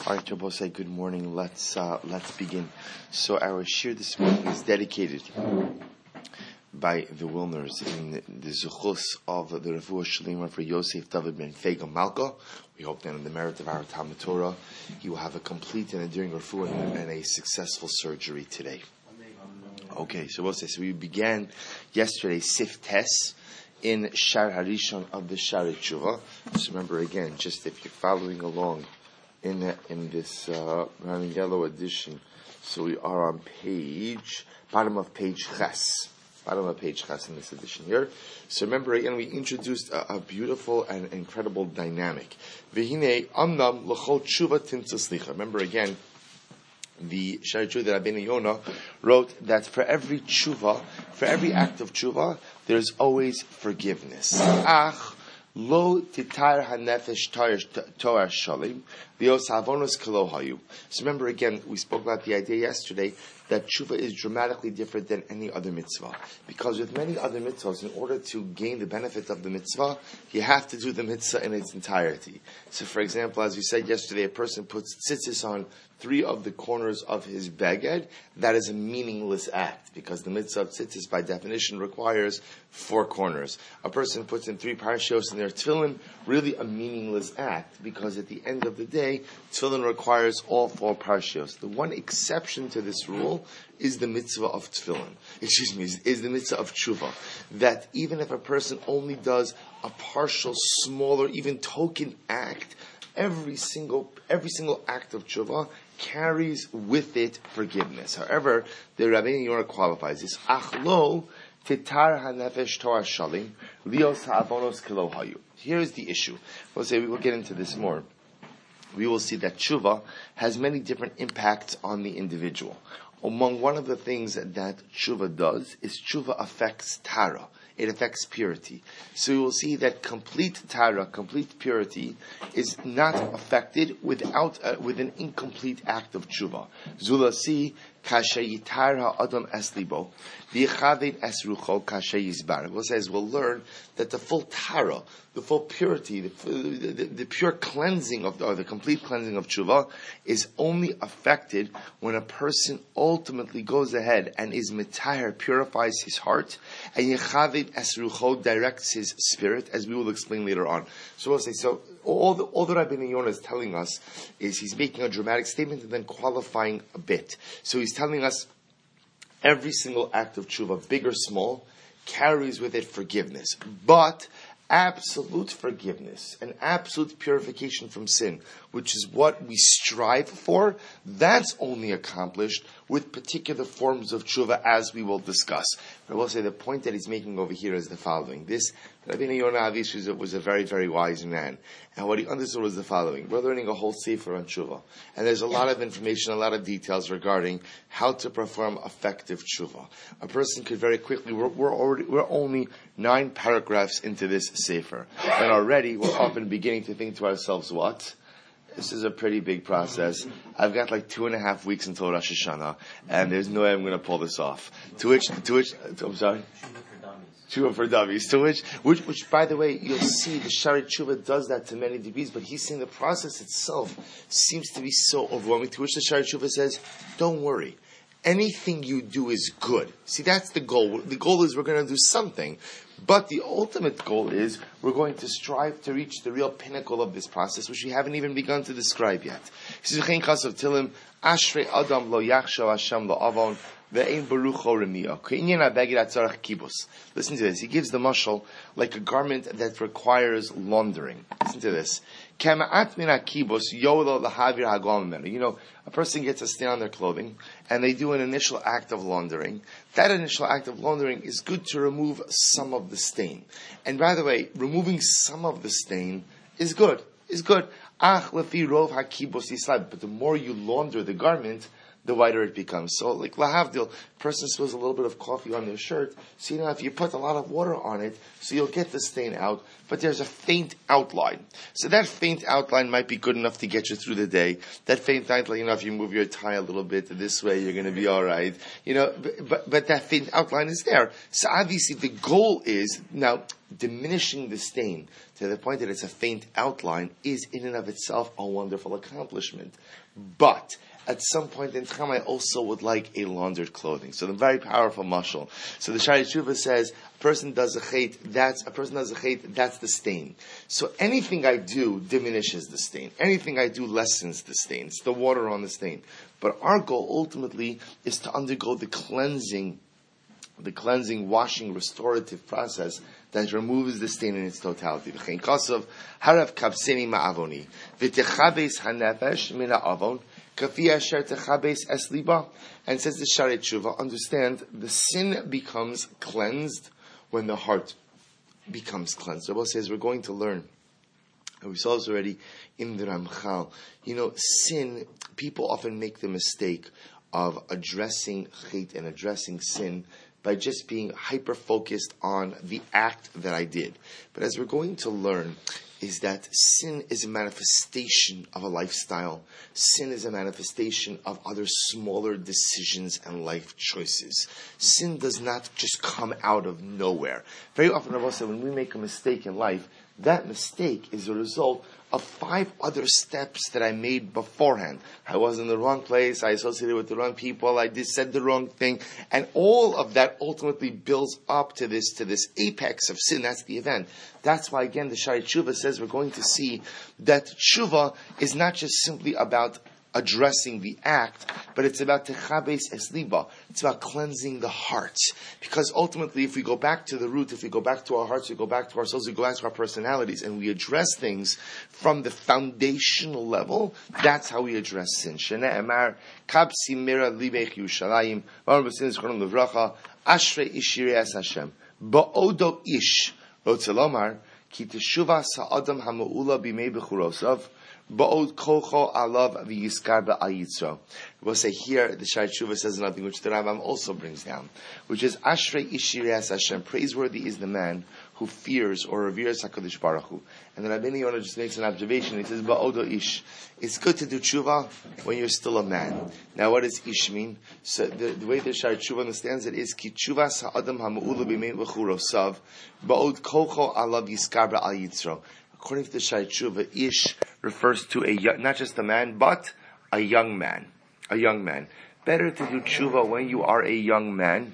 All right, Rabbi, say good morning. Let's begin. So our shir this morning is dedicated by the Wilners in the Zuchus of the Refuah Shalima for Yosef David Ben Fega Malka. We hope that in the merit of our Talmud Torah, he will have a complete and enduring refuah and a successful surgery today. Okay, so we began yesterday Sif Tes in Shar Harishon of the Shar Tshuva. Just remember again, just if you're following along in this brown and yellow edition, so we are on bottom of page Ches in this edition here. So remember again, we introduced a beautiful and incredible dynamic. V'hinei amnam l'chol tshuva timtza slicha. Remember again, the Shari Tshuva that Rabbeinu Yonah wrote that for every tshuva, for every act of tshuva, there's always forgiveness. Ach lo titar hanefesh toar shalim v'os havonos kalo hayu. So remember again, we spoke about the idea yesterday that tshuva is dramatically different than any other mitzvah. Because with many other mitzvahs, in order to gain the benefit of the mitzvah, you have to do the mitzvah in its entirety. So for example, as we said yesterday, a person puts tzitzis on 3 of the corners of his beged. That is a meaningless act, because the mitzvah of tzitzis by definition requires 4 corners. A person puts in 3 parashios in their tefillin, really a meaningless act, because at the end of the day, tefillin requires all 4 parashios. The one exception to this rule is the mitzvah of tefillin. Is the mitzvah of tshuva. That even if a person only does a partial, smaller, even token act, every single act of tshuva carries with it forgiveness. However, the Rabbeinu Yonah qualifies this. Achlo titar hanefesh toar shalim lios ha'avonos kilo hayu. Here's the issue. We will get into this more. We will see that tshuva has many different impacts on the individual. Among one of the things that tshuva does is tshuva affects tara. It affects purity. So we will see that complete tara, complete purity, is not affected with an incomplete act of tshuva. Zulasi kasha yitar ha'adam es libo, v'yichaved es rucho kasha yizbar. We'll learn that the full tara, the full purity, the pure cleansing or the complete cleansing of tshuva is only affected when a person ultimately goes ahead and is mitahar, purifies his heart, and yichaved es rucho directs his spirit, as we will explain later on. So we'll say, all the Rabbeinu Yonah is telling us is he's making a dramatic statement and then qualifying a bit. So he's telling us every single act of tshuva, big or small, carries with it forgiveness. But absolute forgiveness and absolute purification from sin, which is what we strive for, that's only accomplished with particular forms of tshuva, as we will discuss. But I will say the point that he's making over here is the following. This Rabbeinu Yonah was a very, very wise man. And what he understood was the following. We're learning a whole sefer on tshuva. And there's a lot of information, a lot of details regarding how to perform effective tshuva. A person could very quickly, we're only 9 paragraphs into this sefer. And already we're often beginning to think to ourselves, what? This is a pretty big process. I've got like 2.5 weeks until Rosh Hashanah, and there's no way I'm going to pull this off. To which, I'm sorry? Tshuva for dummies. Which, by the way, you'll see the Shari Tshuva does that to many degrees, but he's saying the process itself seems to be so overwhelming, to which the Shari Tshuva says, don't worry. Anything you do is good. See, that's the goal. The goal is we're going to do something. But the ultimate goal is we're going to strive to reach the real pinnacle of this process, which we haven't even begun to describe yet. He says, Tilim, Ashrei Adam lo yachshav Hashem lo avon ve'ein barucho remiyah. K'inyan ha'beged hatzarach kibus. Listen to this. He gives the mashal like a garment that requires laundering. Listen to this. Kema'at min ha'kibus yolo lahavir ha'gol mimenu. You know, a person gets a stain on their clothing, and they do an initial act of laundering. That initial act of laundering is good to remove some of the stain. And by the way, removing some of the stain is good. Ach lefi rov ha'kibus yislab. But the more you launder the garment, the whiter it becomes. So, like lahavdil, person spills a little bit of coffee on their shirt. So, if you put a lot of water on it, so you'll get the stain out, but there's a faint outline. So that faint outline might be good enough to get you through the day. That faint outline, if you move your tie a little bit this way, you're going to be all right. But that faint outline is there. So obviously the goal is, now, diminishing the stain to the point that it's a faint outline is in and of itself a wonderful accomplishment. But at some point in time, I also would like a laundered clothing. So the very powerful mashal. So the Shari Tshuva says, a person does a chait, that's the stain. So anything I do diminishes the stain. Anything I do lessens the stain. It's the water on the stain. But our goal ultimately is to undergo the cleansing, washing, restorative process that removes the stain in its totality. V'chein kasav harav kapseni ma'avoni v'techabes hanefesh min ha'avon kafi asher techabes es liba. And says the Shari Tshuva, understand, the sin becomes cleansed when the heart becomes cleansed. Rabbi says we're going to learn, and we saw this already in the Ramchal. Sin, people often make the mistake of addressing chait and addressing sin by just being hyper-focused on the act that I did. But as we're going to learn, is that sin is a manifestation of a lifestyle. Sin is a manifestation of other smaller decisions and life choices. Sin does not just come out of nowhere. Very often, Rabbi said, when we make a mistake in life, that mistake is a result of 5 other steps that I made beforehand. I was in the wrong place, I associated with the wrong people, I said the wrong thing, and all of that ultimately builds up to this apex of sin. That's the event. That's why, again, the Shari Tshuva says we're going to see that Tshuva is not just simply about addressing the act, but it's about techabes es liba. It's about cleansing the heart. Because ultimately, if we go back to the root, if we go back to our hearts, we go back to our souls, we go back to our personalities, and we address things from the foundational level, that's how we address sin. Shene emar, kabsi mira libech Yerushalayim, v'amar b'sin z'choron levracha, ashrei ish yirei es Hashem, ba'odo ish, rotzelomar, ki teshuvah sa'adam ha'ma'ula b'mei b'churosav, Ba'od kocho alav v'yiskar ba'ayitzo. We'll say here, the Shari Tshuva says another thing which the Rambam also brings down, which is Ashrei Ishirei Hashem. Praiseworthy is the man who fears or reveres HaKadosh Baruch Hu. And the Rabbeinu Yonah just makes an observation. He says, Ba'odo ish. It's good to do tshuva when you're still a man. Now, what does ish mean? So the way the Shari Tshuva understands it is ki tshuva sa'adam ha'ma'ula b'mein v'churosav ba'od kocho alav yiskar ba'ayitzro. According to the Shari Tshuva, ish refers to not just a man, but a young man. A young man. Better to do tshuva when you are a young man.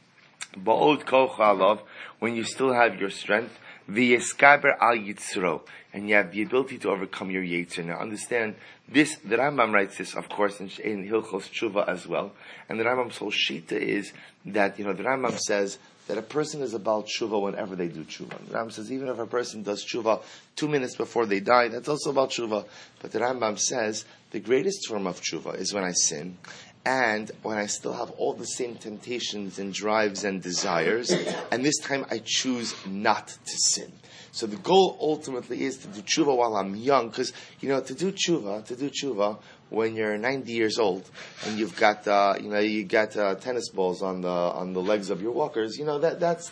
Ba'od koch alav, when you still have your strength. V'yeskaber al yitzro, and you have the ability to overcome your yetzer. Now understand, this, the Rambam writes this, of course, in Hilchos Tshuva as well. And the Rambam's whole shita is that, the Rambam says that a person is about tshuva whenever they do tshuva. The Rambam says even if a person does tshuva 2 minutes before they die, that's also about tshuva. But the Rambam says the greatest form of tshuva is when I sin, and when I still have all the same temptations and drives and desires, and this time I choose not to sin. So the goal ultimately is to do tshuva while I'm young, because, to do tshuva when you're 90 years old and you've got, tennis balls on the legs of your walkers, that's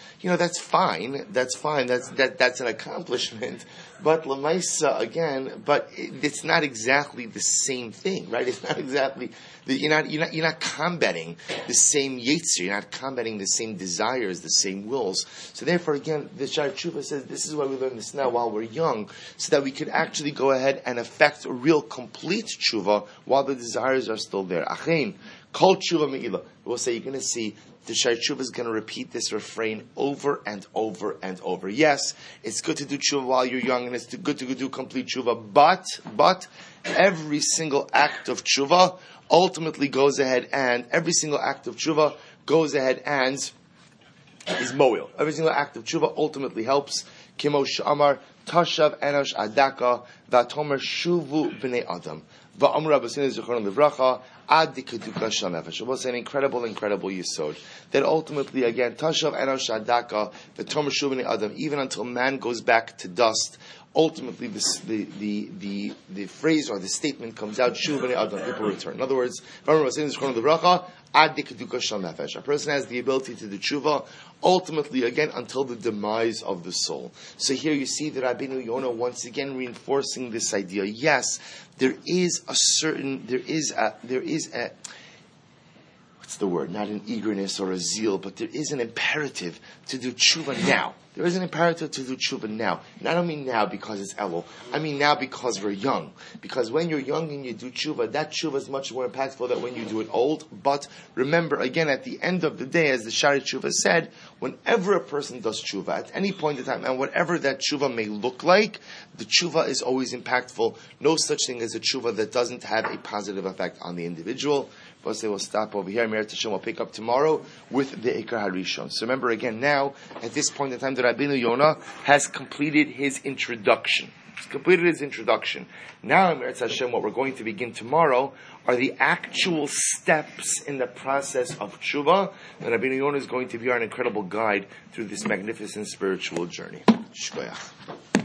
fine. That's fine. That's an accomplishment. But lemaisa again, it's not exactly the same thing, right? It's not exactly, you're not combating the same yetzer, you're not combating the same desires, the same wills. So therefore, again, the Shari Tshuva says this is why we learn this now while we're young, so that we could actually go ahead and effect a real complete tshuva while the desires are still there. Achein, kol tshuva me'ila. We'll say, you're going to see the Shari Tshuva is going to repeat this refrain over and over and over. Yes, it's good to do tshuva while you're young, and it's good to do complete tshuva, but every single act of tshuva ultimately goes ahead and is mo'il. Every single act of tshuva ultimately helps. Kimo sh'amar tashav enosh adaka v'atomer shuvu b'nei adam v'amr abasin zichron levracha ad dikaduka shal nefesh. It was an incredible yisod that ultimately, again, tashav enosh adaka v'atomer shuvu b'nei adam, even until man goes back to dust, ultimately the phrase or the statement comes out, shuv b'nei adam, people return. In other words, a person has the ability to do tshuva, ultimately, again, until the demise of the soul. So here you see that Rabbeinu Yonah once again reinforcing this idea. Yes, it's what's the word? Not an eagerness or a zeal, but there is an imperative to do tshuva now. There is an imperative to do tshuva now. And I don't mean now because it's Elul. I mean now because we're young. Because when you're young and you do tshuva, that tshuva is much more impactful than when you do it old. But remember, again, at the end of the day, as the Shari Tshuva said, whenever a person does tshuva, at any point in time, and whatever that tshuva may look like, the tshuva is always impactful. No such thing as a tshuva that doesn't have a positive effect on the individual. We'll stop over here. Me'eretz Hashem will pick up tomorrow with the Ikar Harishon. So remember again now, at this point in time, the Rabbeinu Yonah has completed his introduction. Now, Me'eretz Hashem, what we're going to begin tomorrow are the actual steps in the process of tshuva. And Rabbeinu Yonah is going to be our incredible guide through this magnificent spiritual journey. Shkoyach.